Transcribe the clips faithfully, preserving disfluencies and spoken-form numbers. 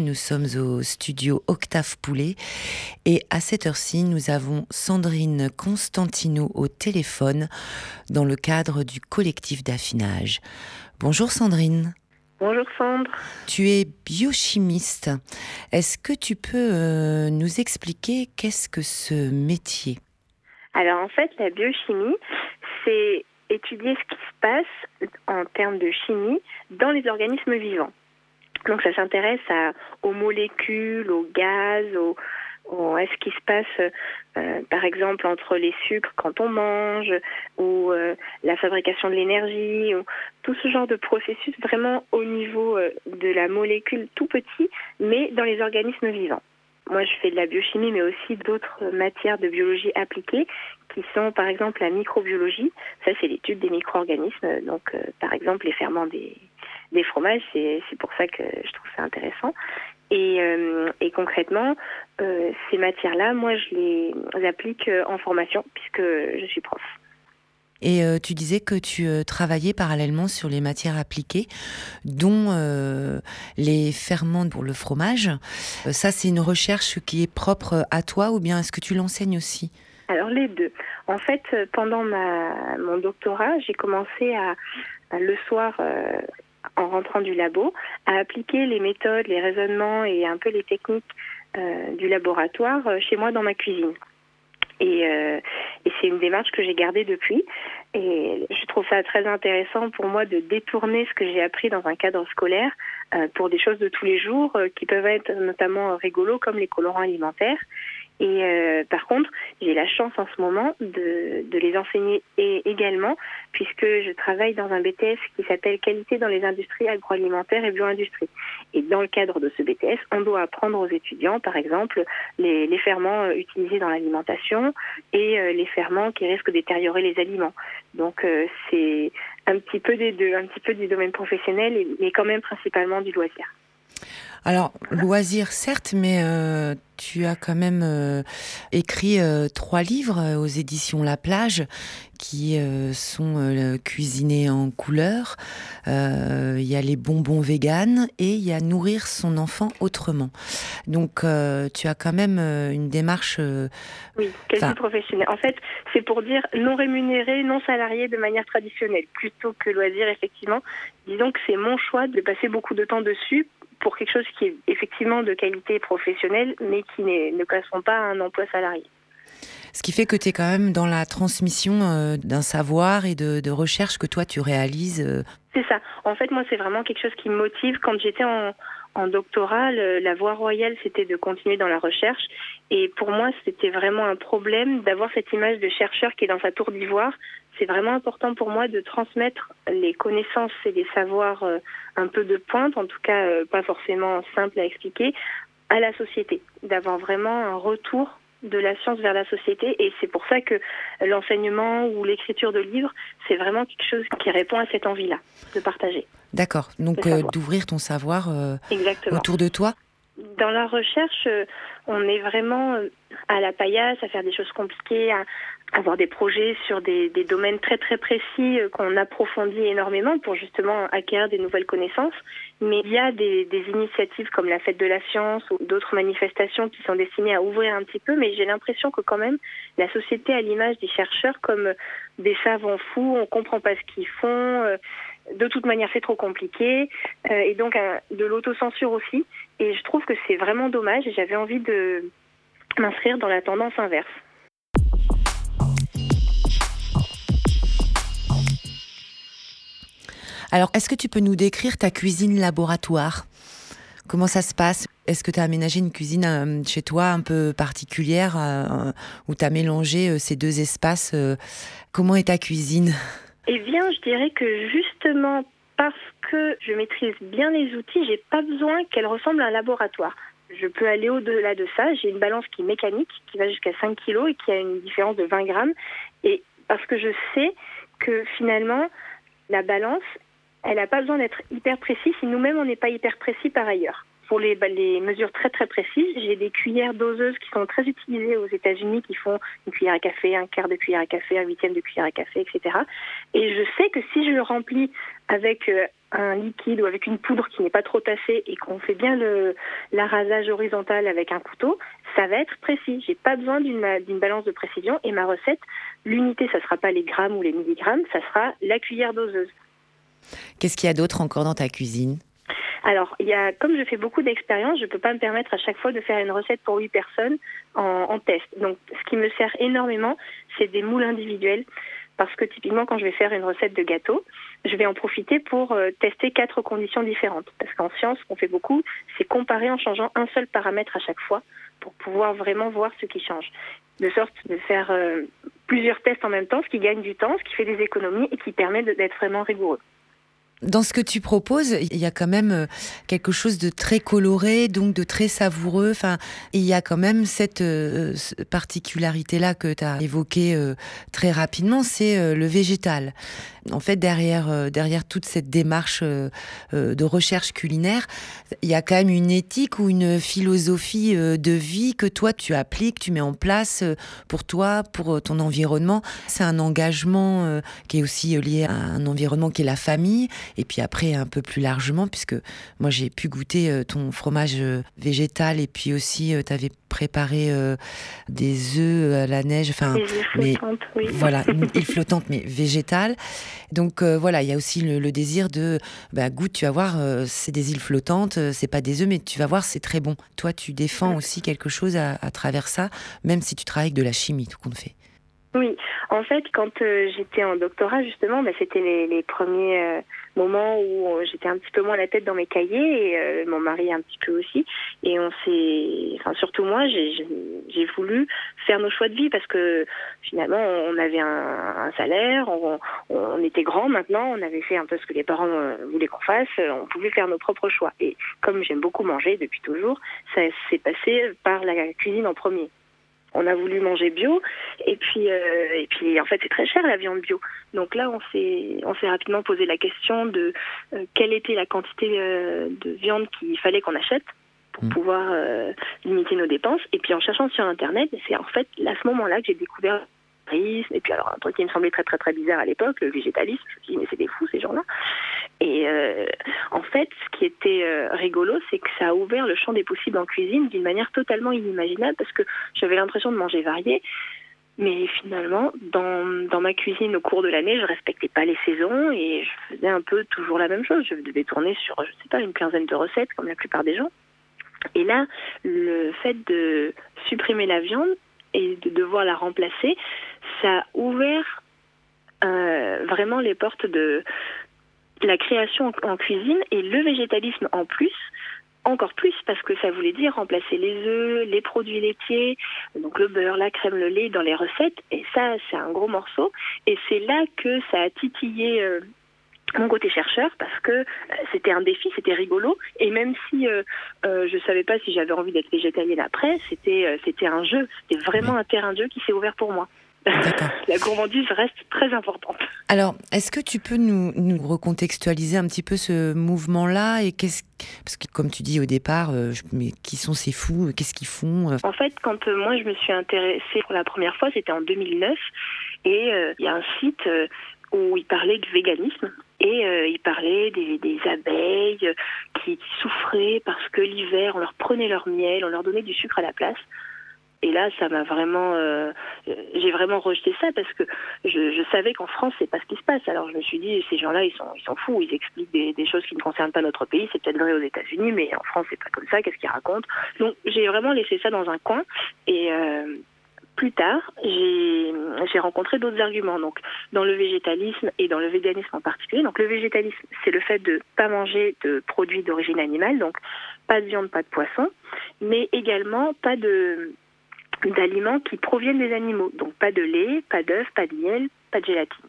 Nous sommes au studio Octave Poulet et à cette heure-ci, nous avons Sandrine Constantinou au téléphone dans le cadre du collectif d'affinage. Bonjour Sandrine. Bonjour Sandre. Tu es biochimiste. Est-ce que tu peux euh, nous expliquer qu'est-ce que ce métier ? Alors en fait, la biochimie, c'est étudier ce qui se passe en termes de chimie dans les organismes vivants. Donc ça s'intéresse à, aux molécules, aux gaz, aux, aux, à ce qui se passe euh, par exemple entre les sucres quand on mange, ou euh, la fabrication de l'énergie, ou tout ce genre de processus vraiment au niveau euh, de la molécule tout petit, mais dans les organismes vivants. Moi, je fais de la biochimie, mais aussi d'autres matières de biologie appliquée, qui sont par exemple la microbiologie. Ça, c'est l'étude des micro-organismes. Donc, euh, par exemple, les ferments des, des fromages, c'est, c'est pour ça que je trouve ça intéressant. Et, euh, et concrètement, euh, ces matières-là, moi, je les applique en formation, puisque je suis prof. Et euh, tu disais que tu euh, travaillais parallèlement sur les matières appliquées, dont euh, les ferments pour le fromage. Euh, ça, c'est une recherche qui est propre à toi, ou bien est-ce que tu l'enseignes aussi ? Alors les deux. En fait, pendant ma, mon doctorat, j'ai commencé à, à le soir, euh, en rentrant du labo, à appliquer les méthodes, les raisonnements et un peu les techniques euh, du laboratoire euh, chez moi dans ma cuisine. Et, euh, et c'est une démarche que j'ai gardée depuis. Et je trouve ça très intéressant pour moi de détourner ce que j'ai appris dans un cadre scolaire euh, pour des choses de tous les jours euh, qui peuvent être notamment rigolos comme les colorants alimentaires. Et euh, par contre, j'ai la chance en ce moment de, de les enseigner et également, puisque je travaille dans un B T S qui s'appelle Qualité dans les industries agroalimentaires et bio-industrie. Et dans le cadre de ce B T S, on doit apprendre aux étudiants, par exemple, les, les ferments utilisés dans l'alimentation et euh, les ferments qui risquent de détériorer les aliments. Donc euh, c'est un petit peu des deux, un petit peu du domaine professionnel, mais quand même principalement du loisir. Alors, loisir, certes, mais euh, tu as quand même euh, écrit euh, trois livres euh, aux éditions La Plage qui euh, sont euh, cuisinés en couleur. Euh, il y a les bonbons véganes et il y a nourrir son enfant autrement. Donc, euh, tu as quand même euh, une démarche... Euh, oui, quasi professionnelle. En fait, c'est pour dire non rémunéré, non salarié de manière traditionnelle, plutôt que loisir, effectivement. Disons que c'est mon choix de passer beaucoup de temps dessus pour quelque chose qui est effectivement de qualité professionnelle, mais qui ne correspond pas à un emploi salarié. Ce qui fait que tu es quand même dans la transmission euh, d'un savoir et de, de recherche que toi tu réalises. Euh... C'est ça. En fait, moi, c'est vraiment quelque chose qui me motive. Quand j'étais en, en doctorat, le, la voie royale, c'était de continuer dans la recherche. Et pour moi, c'était vraiment un problème d'avoir cette image de chercheur qui est dans sa tour d'ivoire. C'est vraiment important pour moi de transmettre les connaissances et les savoirs euh, un peu de pointe, en tout cas euh, pas forcément simple à expliquer, à la société. D'avoir vraiment un retour de la science vers la société. Et c'est pour ça que l'enseignement ou l'écriture de livres, c'est vraiment quelque chose qui répond à cette envie-là, de partager. D'accord. Donc euh, d'ouvrir ton savoir euh, autour de toi. Dans la recherche, euh, on est vraiment euh, à la paillasse, à faire des choses compliquées, à avoir des projets sur des, des domaines très très précis euh, qu'on approfondit énormément pour justement acquérir des nouvelles connaissances. Mais il y a des, des initiatives comme la Fête de la Science ou d'autres manifestations qui sont destinées à ouvrir un petit peu, mais j'ai l'impression que quand même la société a l'image des chercheurs comme des savants fous, on comprend pas ce qu'ils font, euh, de toute manière c'est trop compliqué, euh, et donc euh, de l'autocensure aussi. Et je trouve que c'est vraiment dommage et j'avais envie de m'inscrire dans la tendance inverse. Alors, est-ce que tu peux nous décrire ta cuisine laboratoire ? Comment ça se passe ? Est-ce que tu as aménagé une cuisine euh, chez toi un peu particulière euh, où tu as mélangé euh, ces deux espaces euh, Comment est ta cuisine ? Eh bien, je dirais que justement parce que je maîtrise bien les outils, j'ai pas besoin qu'elle ressemble à un laboratoire. Je peux aller au-delà de ça. J'ai une balance qui est mécanique, qui va jusqu'à cinq kilos et qui a une différence de vingt grammes. Et parce que je sais que finalement, la balance, elle n'a pas besoin d'être hyper précise si nous-mêmes, on n'est pas hyper précis par ailleurs. Pour les, les mesures très très précises, j'ai des cuillères doseuses qui sont très utilisées aux États-Unis, qui font une cuillère à café, un quart de cuillère à café, un huitième de cuillère à café, et cetera. Et je sais que si je le remplis avec un liquide ou avec une poudre qui n'est pas trop tassée et qu'on fait bien le l'arasage horizontal avec un couteau, ça va être précis. J'ai pas besoin d'une, d'une balance de précision et ma recette, l'unité, ça sera pas les grammes ou les milligrammes, ça sera la cuillère doseuse. Qu'est-ce qu'il y a d'autre encore dans ta cuisine ? Alors, il y a, comme je fais beaucoup d'expériences, je ne peux pas me permettre à chaque fois de faire une recette pour huit personnes en, en test. Donc, ce qui me sert énormément, c'est des moules individuels. Parce que typiquement, quand je vais faire une recette de gâteau, je vais en profiter pour euh, tester quatre conditions différentes. Parce qu'en science, ce qu'on fait beaucoup, c'est comparer en changeant un seul paramètre à chaque fois pour pouvoir vraiment voir ce qui change. De sorte de faire euh, plusieurs tests en même temps, ce qui gagne du temps, ce qui fait des économies et qui permet de, d'être vraiment rigoureux. Dans ce que tu proposes, il y a quand même quelque chose de très coloré, donc de très savoureux. Enfin, il y a quand même cette euh, particularité-là que tu as évoquée euh, très rapidement, c'est euh, le végétal. En fait, derrière, euh, derrière toute cette démarche euh, euh, de recherche culinaire, il y a quand même une éthique ou une philosophie euh, de vie que toi, tu appliques, tu mets en place euh, pour toi, pour ton environnement. C'est un engagement euh, qui est aussi lié à un environnement qui est la famille. Et puis après, un peu plus largement, puisque moi, j'ai pu goûter euh, ton fromage euh, végétal et puis aussi, euh, tu avais préparé euh, des œufs à la neige. Enfin, des îles flottantes, mais, oui. Voilà, une île flottante, mais végétale. Donc euh, voilà, il y a aussi le, le désir de, bah, goûte, tu vas voir, euh, c'est des îles flottantes, euh, c'est pas des œufs, mais tu vas voir, c'est très bon. Toi, tu défends aussi quelque chose à, à travers ça, même si tu travailles avec de la chimie, tout compte fait. Oui, en fait, quand euh, j'étais en doctorat, justement, bah, c'était les, les premiers euh, moments où euh, j'étais un petit peu moins la tête dans mes cahiers et euh, mon mari un petit peu aussi. Et on s'est, enfin surtout moi, j'ai, j'ai, j'ai voulu faire nos choix de vie parce que finalement, on avait un, un salaire, on, on était grands maintenant, on avait fait un peu ce que les parents euh, voulaient qu'on fasse, on pouvait faire nos propres choix. Et comme j'aime beaucoup manger depuis toujours, ça s'est passé par la cuisine en premier. On a voulu manger bio et puis euh, et puis en fait c'est très cher la viande bio. Donc là on s'est on s'est rapidement posé la question de euh, quelle était la quantité euh, de viande qu'il fallait qu'on achète pour mmh. pouvoir euh, limiter nos dépenses. Et puis en cherchant sur internet, c'est en fait à ce moment-là que j'ai découvert le végétarisme et puis alors un truc qui me semblait très très très bizarre à l'époque, le végétalisme. Je me suis dit mais c'est des fous ces gens-là. Et euh, en fait, ce qui était euh, rigolo, c'est que ça a ouvert le champ des possibles en cuisine d'une manière totalement inimaginable parce que j'avais l'impression de manger varié. Mais finalement, dans, dans ma cuisine au cours de l'année, je respectais pas les saisons et je faisais un peu toujours la même chose. Je devais tourner sur, je sais pas, une quinzaine de recettes comme la plupart des gens. Et là, le fait de supprimer la viande et de devoir la remplacer, ça a ouvert euh, vraiment les portes de la création en cuisine et le végétalisme en plus, encore plus parce que ça voulait dire remplacer les œufs, les produits laitiers, donc le beurre, la crème, le lait dans les recettes et ça c'est un gros morceau et c'est là que ça a titillé euh, mon côté chercheur parce que euh, c'était un défi, c'était rigolo et même si euh, euh, je savais pas si j'avais envie d'être végétalienne après, c'était, euh, c'était un jeu, c'était vraiment un terrain de jeu qui s'est ouvert pour moi. D'accord. La gourmandise reste très importante. Alors, est-ce que tu peux nous, nous recontextualiser un petit peu ce mouvement-là et qu'est-ce parce que comme tu dis au départ, euh, mais qui sont ces fous, qu'est-ce qu'ils font ? En fait, quand euh, moi je me suis intéressée pour la première fois, c'était en deux mille neuf et il euh, y a un site euh, où il parlait du véganisme et euh, il parlait des, des abeilles euh, qui, qui souffraient parce que l'hiver on leur prenait leur miel, on leur donnait du sucre à la place. Et là, ça m'a vraiment, euh, j'ai vraiment rejeté ça parce que je, je savais qu'en France, c'est pas ce qui se passe. Alors je me suis dit, ces gens-là, ils sont, ils sont fous. Ils expliquent des, des choses qui ne concernent pas notre pays. C'est peut-être vrai aux États-Unis, mais en France, c'est pas comme ça. Qu'est-ce qu'ils racontent ? Donc j'ai vraiment laissé ça dans un coin. Et euh, plus tard, j'ai, j'ai rencontré d'autres arguments. Donc dans le végétalisme et dans le véganisme en particulier. Donc le végétalisme, c'est le fait de pas manger de produits d'origine animale. Donc pas de viande, pas de poisson, mais également pas de d'aliments qui proviennent des animaux. Donc pas de lait, pas d'œufs, pas de miel, pas de gélatine.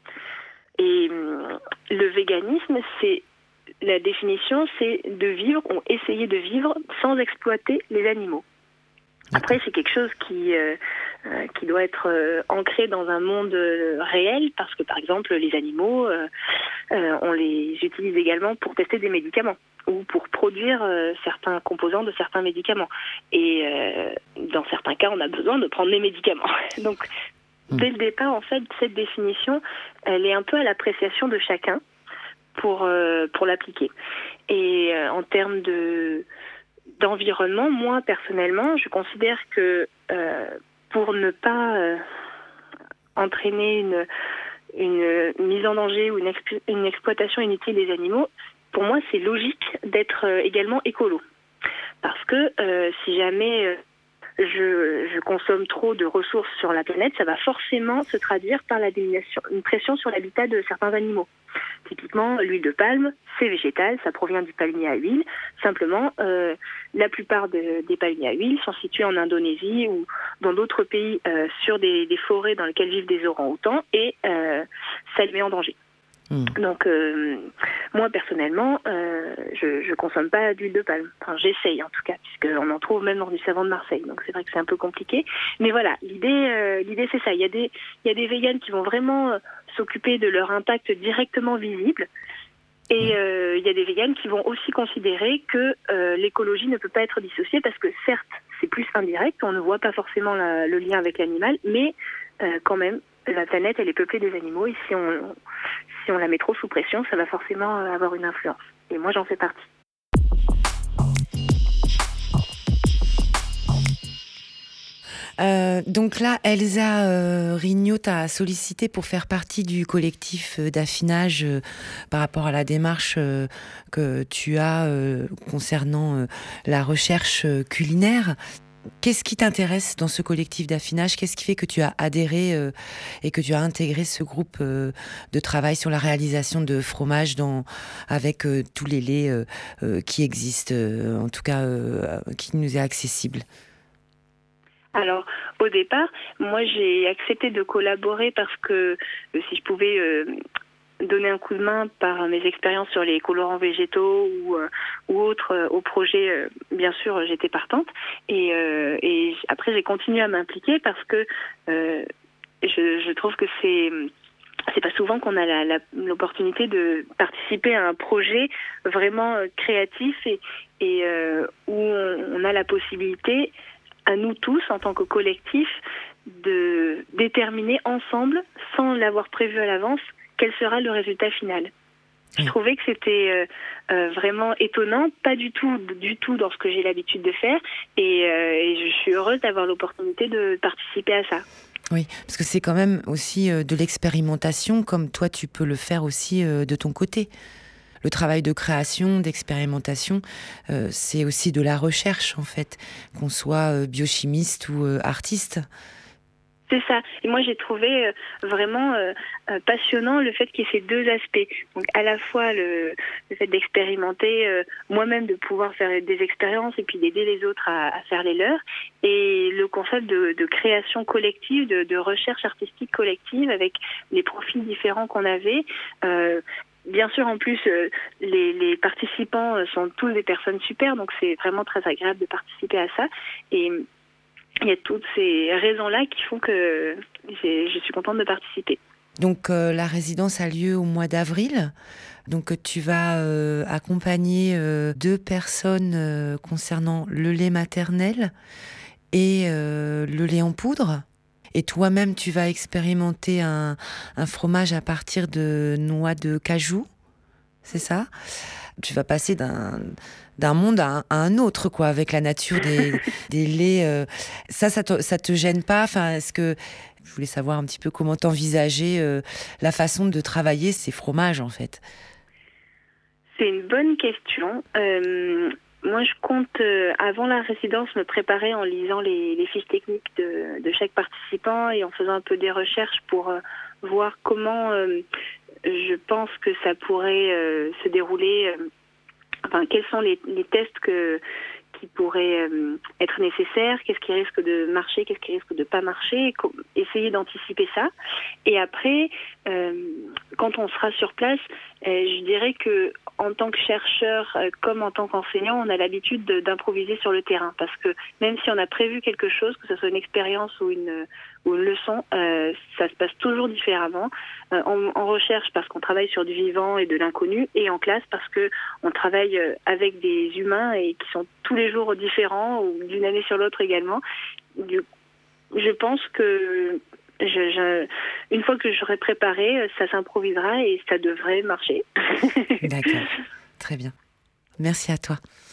Et euh, le véganisme, c'est la définition, c'est de vivre ou essayer de vivre sans exploiter les animaux. Après, c'est quelque chose qui euh, euh, qui doit être euh, ancré dans un monde euh, réel parce que, par exemple, les animaux, euh, euh, on les utilise également pour tester des médicaments ou pour produire euh, certains composants de certains médicaments. Et euh, dans certains cas, on a besoin de prendre les médicaments. Donc, dès le départ, en fait, cette définition, elle est un peu à l'appréciation de chacun. pour, euh, pour l'appliquer. Et euh, en termes de, d'environnement, moi, personnellement, je considère que euh, pour ne pas euh, entraîner une, une mise en danger ou une, exp- une exploitation inutile des animaux, pour moi, c'est logique d'être euh, également écolo. Parce que euh, si jamais euh, je, je consomme trop de ressources sur la planète, ça va forcément se traduire par la diminution, une pression sur l'habitat de certains animaux. Typiquement, l'huile de palme, c'est végétal, ça provient du palmier à huile. Simplement, euh, la plupart de, des palmiers à huile sont situés en Indonésie ou dans d'autres pays euh, sur des, des forêts dans lesquelles vivent des orang-outans et euh, ça les met en danger. Mmh. Donc, euh, moi, personnellement, euh, je ne consomme pas d'huile de palme. Enfin, j'essaye, en tout cas, puisqu'on en trouve même dans du savon de Marseille. Donc, c'est vrai que c'est un peu compliqué. Mais voilà, l'idée, euh, l'idée c'est ça. Il y a des, il y a des véganes qui vont vraiment euh, s'occuper de leur impact directement visible. Et euh, il y a des véganes qui vont aussi considérer que euh, l'écologie ne peut pas être dissociée parce que, certes, c'est plus indirect. On ne voit pas forcément la, le lien avec l'animal, mais euh, quand même, la planète, elle est peuplée des animaux. Et si on, si on la met trop sous pression, ça va forcément avoir une influence. Et moi, j'en fais partie. Euh, donc là, Elsa euh, Rignot t'a sollicité pour faire partie du collectif euh, d'affinage euh, par rapport à la démarche euh, que tu as euh, concernant euh, la recherche euh, culinaire. Qu'est-ce qui t'intéresse dans ce collectif d'affinage ? Qu'est-ce qui fait que tu as adhéré euh, et que tu as intégré ce groupe euh, de travail sur la réalisation de fromage dans, avec euh, tous les laits euh, euh, qui existent, euh, en tout cas euh, qui nous est accessible ? Alors, au départ, moi, j'ai accepté de collaborer parce que euh, si je pouvais euh, donner un coup de main par mes expériences sur les colorants végétaux ou, euh, ou autres euh, au projet, euh, bien sûr, j'étais partante. Et, euh, et après, j'ai continué à m'impliquer parce que euh, je, je trouve que c'est... C'est pas souvent qu'on a la, la, l'opportunité de participer à un projet vraiment euh, créatif et, et euh, où on, on a la possibilité, à nous tous, en tant que collectif, de déterminer ensemble, sans l'avoir prévu à l'avance, quel sera le résultat final. Je trouvais que c'était euh, euh, vraiment étonnant, pas du tout, du tout dans ce que j'ai l'habitude de faire, et, euh, et je suis heureuse d'avoir l'opportunité de participer à ça. Oui, parce que c'est quand même aussi euh, de l'expérimentation, comme toi tu peux le faire aussi euh, de ton côté. Le travail de création, d'expérimentation, euh, c'est aussi de la recherche en fait, qu'on soit euh, biochimiste ou euh, artiste. C'est ça. Et moi, j'ai trouvé euh, vraiment euh, euh, passionnant le fait qu'il y ait ces deux aspects. Donc, à la fois le, le fait d'expérimenter, euh, moi-même de pouvoir faire des expériences et puis d'aider les autres à, à faire les leurs, et le concept de, de création collective, de, de recherche artistique collective avec les profils différents qu'on avait. Euh, Bien sûr, en plus, euh, les, les participants sont tous des personnes super, donc c'est vraiment très agréable de participer à ça. Et il y a toutes ces raisons-là qui font que j'ai, je suis contente de participer. Donc euh, la résidence a lieu au mois d'avril. Donc tu vas euh, accompagner euh, deux personnes euh, concernant le lait maternel et euh, le lait en poudre. Et toi-même, tu vas expérimenter un, un fromage à partir de noix de cajou, c'est ça ? Tu vas passer d'un, d'un monde à un, à un autre, quoi, avec la nature des, des laits. Euh. Ça, ça te, ça te gêne pas ? Enfin, est-ce que je voulais savoir un petit peu comment t'envisageais euh, la façon de travailler ces fromages, en fait. C'est une bonne question. Euh, moi, je compte, euh, avant la résidence, me préparer en lisant les, les fiches techniques de, de chaque participant et en faisant un peu des recherches pour euh, voir comment euh, je pense que ça pourrait euh, se dérouler. Euh, enfin, quels sont les, les tests que qui pourraient euh, être nécessaires, qu'est-ce qui risque de marcher, qu'est-ce qui risque de pas marcher, essayer d'anticiper ça. Et après, euh, quand on sera sur place, euh, je dirais que en tant que chercheur euh, comme en tant qu'enseignant, on a l'habitude de, d'improviser sur le terrain, parce que même si on a prévu quelque chose, que ce soit une expérience ou une, ou une leçon, euh, ça se passe toujours différemment. Euh, en, en recherche, parce qu'on travaille sur du vivant et de l'inconnu, et en classe, parce que on travaille avec des humains et qui sont tous les jours différents ou d'une année sur l'autre également. Du, je pense que je, je, une fois que j'aurai préparé, ça s'improvisera et ça devrait marcher. D'accord, très bien. Merci à toi.